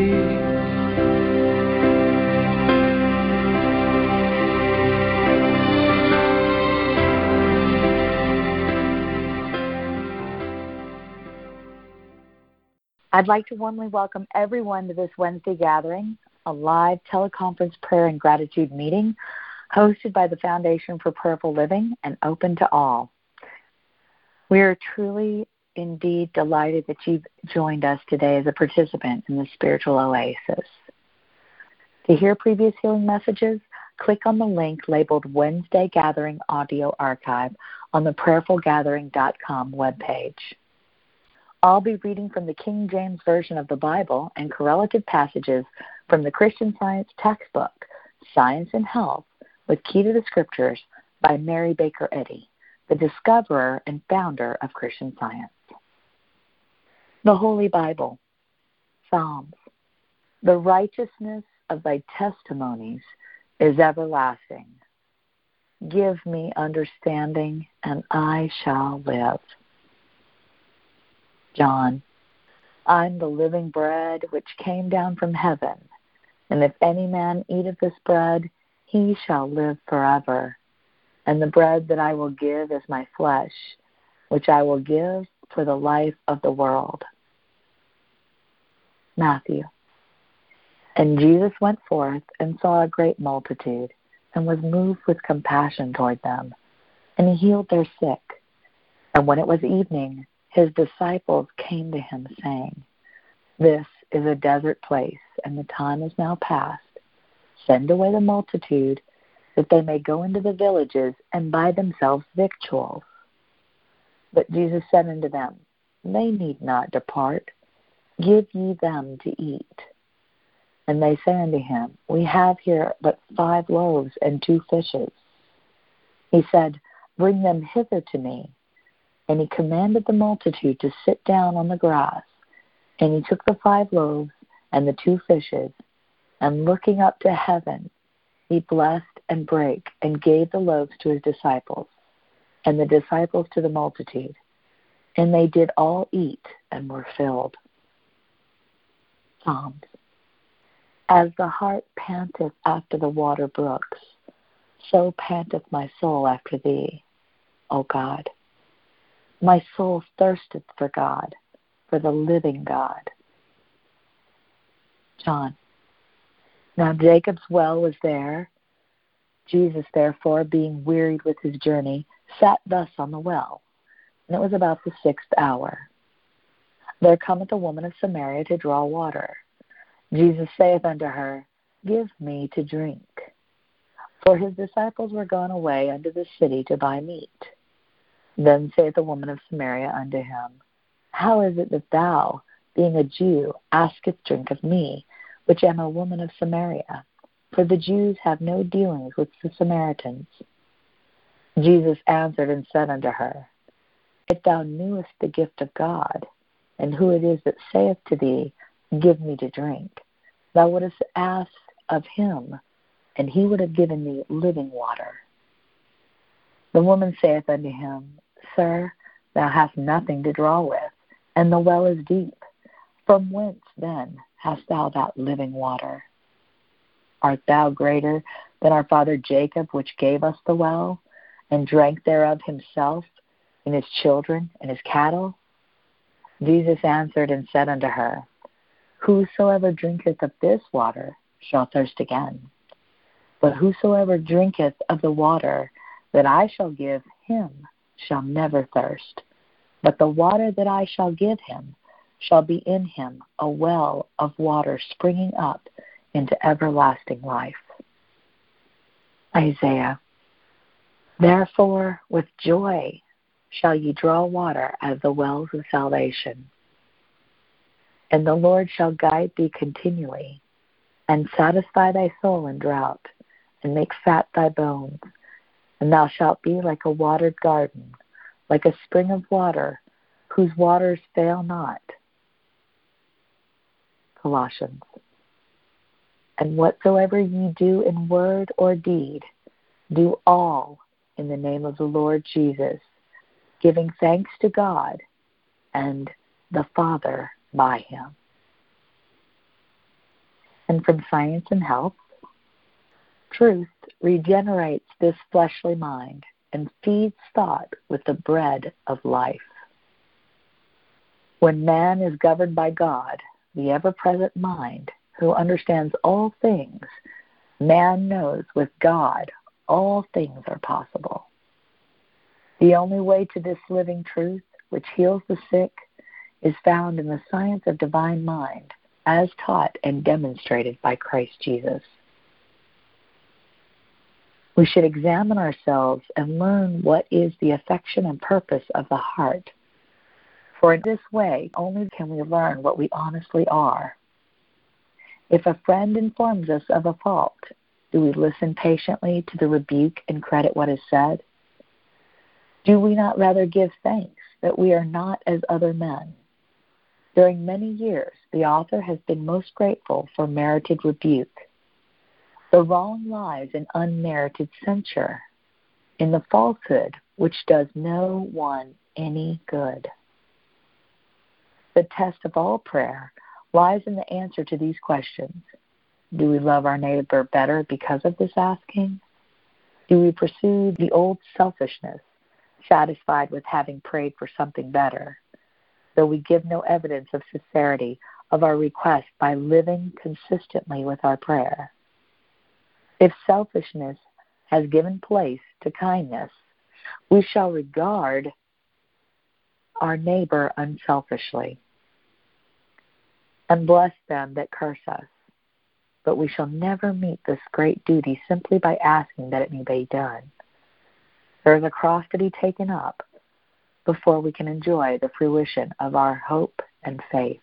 I'd like to warmly welcome everyone to this Wednesday gathering, a live teleconference prayer and gratitude meeting hosted by the Foundation for Prayerful Living and open to all. We are truly, indeed, delighted that you've joined us today as a participant in the spiritual oasis. To hear previous healing messages, click on the link labeled Wednesday Gathering Audio Archive on the prayerfulgathering.com webpage. I'll be reading from the King James Version of the Bible and correlative passages from the Christian Science textbook, Science and Health, with Key to the Scriptures by Mary Baker Eddy, the discoverer and founder of Christian Science. The Holy Bible, Psalms. The righteousness of thy testimonies is everlasting. Give me understanding, and I shall live. John, I'm the living bread which came down from heaven, and if any man eat of this bread, he shall live forever. And the bread that I will give is my flesh, which I will give for the life of the world. Matthew. And Jesus went forth and saw a great multitude, and was moved with compassion toward them, and he healed their sick. And when it was evening, his disciples came to him, saying, This is a desert place, and the time is now past. Send away the multitude, that they may go into the villages and buy themselves victuals. But Jesus said unto them, They need not depart. Give ye them to eat. And they say unto him, We have here but 5 loaves and 2 fishes. He said, Bring them hither to me. And he commanded the multitude to sit down on the grass. And he took the 5 loaves and the 2 fishes, and looking up to heaven, he blessed and brake, and gave the loaves to his disciples, and the disciples to the multitude. And they did all eat and were filled. Psalms. As the hart panteth after the water brooks, so panteth my soul after thee, O God. My soul thirsteth for God, for the living God. John. Now Jacob's well was there. Jesus, therefore, being wearied with his journey, sat thus on the well. And it was about the 6th hour. There cometh a woman of Samaria to draw water. Jesus saith unto her, Give me to drink. For his disciples were gone away unto the city to buy meat. Then saith the woman of Samaria unto him, How is it that thou, being a Jew, askest drink of me, which am a woman of Samaria? For the Jews have no dealings with the Samaritans. Jesus answered and said unto her, If thou knewest the gift of God, and who it is that saith to thee, Give me to drink, thou wouldest ask of him, and he would have given thee living water. The woman saith unto him, Sir, thou hast nothing to draw with, and the well is deep. From whence, then, hast thou that living water? Art thou greater than our father Jacob, which gave us the well, and drank thereof himself, and his children, and his cattle? Jesus answered and said unto her, Whosoever drinketh of this water shall thirst again. But whosoever drinketh of the water that I shall give him shall never thirst. But the water that I shall give him shall be in him a well of water springing up into everlasting life. Isaiah. Therefore with joy shall ye draw water as the wells of salvation. And the Lord shall guide thee continually, and satisfy thy soul in drought, and make fat thy bones. And thou shalt be like a watered garden, like a spring of water, whose waters fail not. Colossians. And whatsoever ye do in word or deed, do all in the name of the Lord Jesus, giving thanks to God and the Father by him. and from science and health. Truth regenerates this fleshly mind and feeds thought with the bread of life. When man is governed by God, the ever-present mind, who understands all things, man knows with God all things are possible. The only way to this living truth, which heals the sick, is found in the science of divine mind, as taught and demonstrated by Christ Jesus. We should examine ourselves and learn what is the affection and purpose of the heart. For in this way only can we learn what we honestly are. If a friend informs us of a fault, do we listen patiently to the rebuke and credit what is said? Do we not rather give thanks that we are not as other men? During many years, the author has been most grateful for merited rebuke. The wrong lies in unmerited censure, in the falsehood which does no one any good. The test of all prayer lies in the answer to these questions. Do we love our neighbor better because of this asking? Do we pursue the old selfishness, satisfied with having prayed for something better, though we give no evidence of sincerity of our request by living consistently with our prayer? If selfishness has given place to kindness, we shall regard our neighbor unselfishly and bless them that curse us. But we shall never meet this great duty simply by asking that it may be done. There is a cross to be taken up before we can enjoy the fruition of our hope and faith.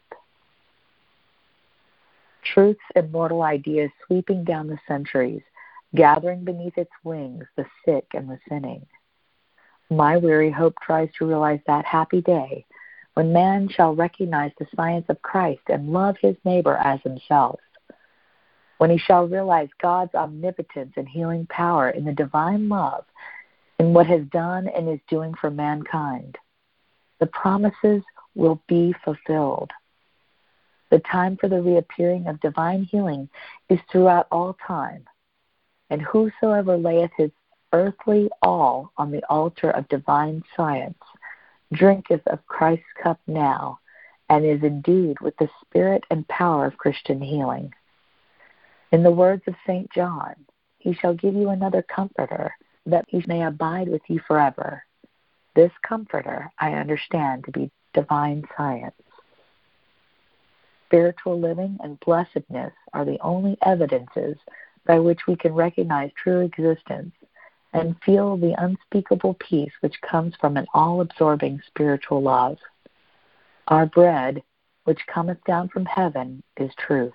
Truth's immortal ideas sweeping down the centuries, gathering beneath its wings the sick and the sinning. My weary hope tries to realize that happy day when man shall recognize the science of Christ and love his neighbor as himself, when he shall realize God's omnipotence and healing power in the divine love in what has done and is doing for mankind. The promises will be fulfilled. The time for the reappearing of divine healing is throughout all time, and whosoever layeth his earthly all on the altar of divine science drinketh of Christ's cup now, and is endued with the spirit and power of Christian healing. In the words of St. John, he shall give you another comforter, that he may abide with you forever. This comforter I understand to be divine science. Spiritual living and blessedness are the only evidences by which we can recognize true existence and feel the unspeakable peace which comes from an all-absorbing spiritual love. Our bread, which cometh down from heaven, is truth.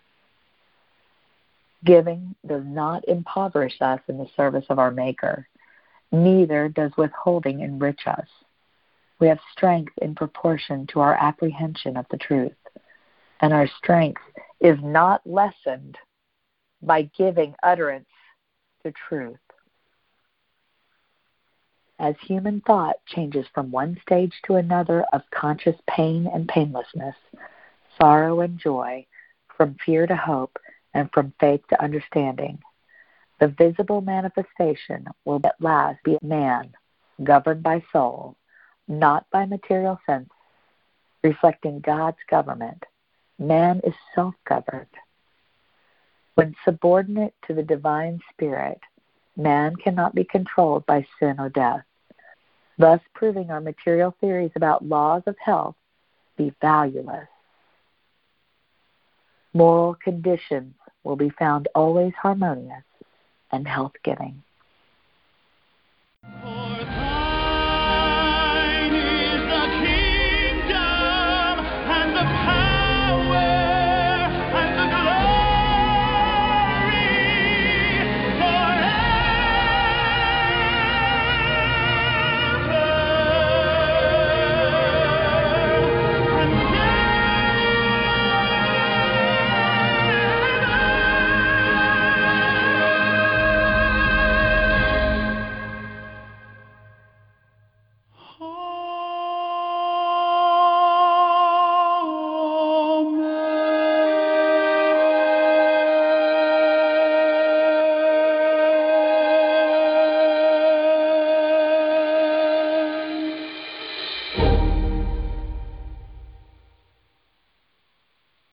Giving does not impoverish us in the service of our Maker, neither does withholding enrich us. We have strength in proportion to our apprehension of the truth, and our strength is not lessened by giving utterance to truth. As human thought changes from one stage to another of conscious pain and painlessness, sorrow and joy, from fear to hope, and from faith to understanding, the visible manifestation will at last be man, governed by soul, not by material sense, reflecting God's government. Man is self-governed. When subordinate to the divine spirit, man cannot be controlled by sin or death, thus proving our material theories about laws of health be valueless. Moral conditions will be found always harmonious and health-giving.